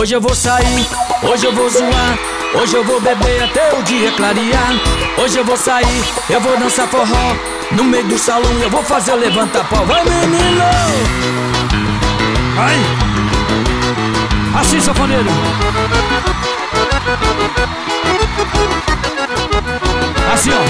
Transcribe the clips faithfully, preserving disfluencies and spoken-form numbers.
Hoje eu vou sair, hoje eu vou zoar, hoje eu vou beber até o dia clarear. Hoje eu vou sair, eu vou dançar forró, no meio do salão eu vou fazer levantar pau. Vai, menino! Vai! Assim, sanfoneiro! Assim, ó!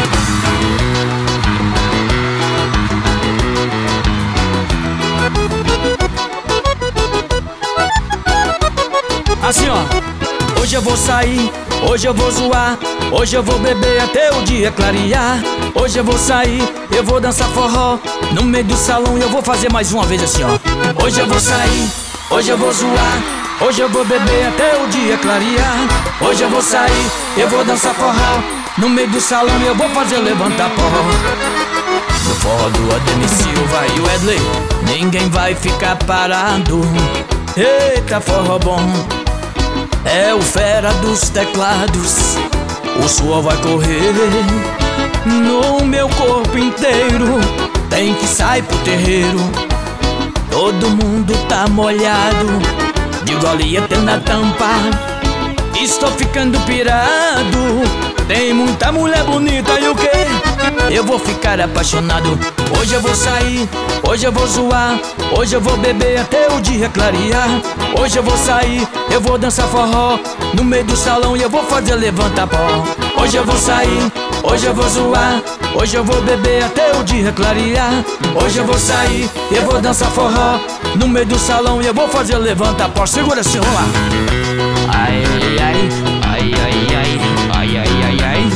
Assim, ó. Hoje eu vou sair, hoje eu vou zoar, hoje eu vou beber até o dia clarear. Hoje eu vou sair, eu vou dançar forró, no meio do salão eu vou fazer mais uma vez assim, ó. Hoje eu vou sair, hoje eu vou zoar, hoje eu vou beber até o dia clarear. Hoje eu vou sair, eu vou dançar forró, no meio do salão eu vou fazer levantar pó. No forró do Ademir Silva e o Edley, ninguém vai ficar parado. Eita, forró bom, é o fera dos teclados. O suor vai correr no meu corpo inteiro. Tem que sair pro terreiro, todo mundo tá molhado, de Goliath na tampa. Estou ficando pirado, tem muita mulher bonita e o quê? Eu vou ficar apaixonado. Hoje eu vou sair, hoje eu vou zoar, hoje eu vou beber até o dia clarear. Hoje eu vou sair, eu vou dançar forró, no meio do salão e eu vou fazer levantar pó. Hoje eu vou sair, hoje eu vou zoar, hoje eu vou beber até o dia clarear. Hoje eu vou sair, eu vou dançar forró, no meio do salão e eu vou fazer levantar pó. Segura assim, vamos lá. Ai, ai, ai, ai, ai, ai, ai, ai, ai.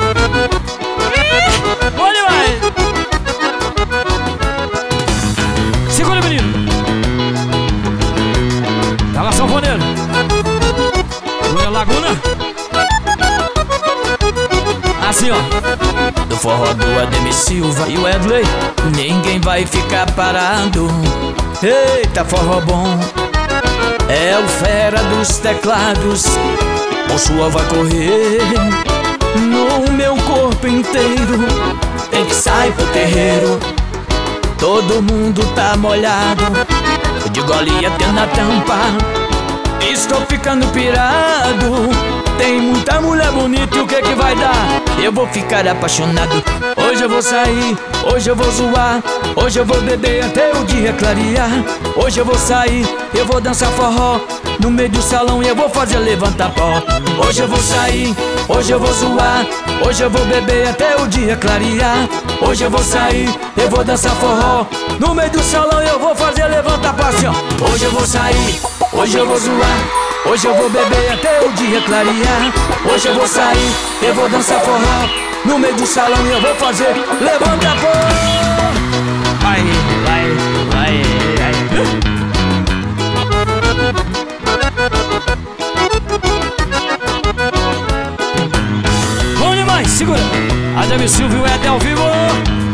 Olha, vai! Segura, menino! Tá lá, sanfoneiro! Olha, Laguna! Assim, ó! Do forró do Ademir Silva e o Edley, ninguém vai ficar parado. Eita, forró bom, é o fera dos teclados. O suor vai correr no meu corpo inteiro. Tem que sair pro terreiro, todo mundo tá molhado, de Goliath na tampa. Estou ficando pirado, tem muita mulher bonita e o que que vai dar? Eu vou ficar apaixonado. Hoje eu vou sair, hoje eu vou zoar, hoje eu vou beber até o dia clarear. Hoje eu vou sair, eu vou dançar forró, no meio do salão e eu vou fazer levantar pó. Hoje eu vou sair, hoje eu vou zoar, hoje eu vou beber até o dia clarear. Hoje eu vou sair, eu vou dançar forró, no meio do salão e eu vou fazer levantar pó assim, ó. Hoje eu vou sair, hoje eu vou zoar, hoje eu vou beber até o dia clarear. Hoje eu vou sair, eu vou dançar forró, no meio do salão e eu vou fazer levanta pó. Vai, vai, vai, vai. Bom demais, segura. Ademir Silva e o Ed ao vivo.